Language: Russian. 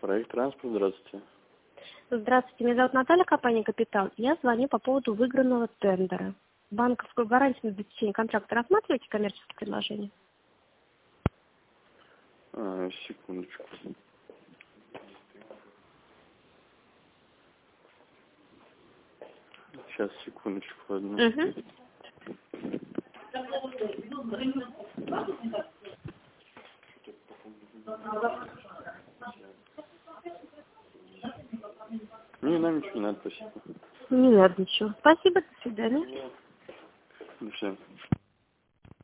Проект транспорт, здравствуйте. Здравствуйте, меня зовут Наталья, компания «Капитал». Я звоню по поводу выигранного тендера. Банковскую гарантию на обеспечение контракта рассматриваете коммерческие предложения? Секундочку. Сейчас, секундочку, одну. Не, нам ничего не надо, спасибо. Не надо ничего. Спасибо, до свидания. До свидания.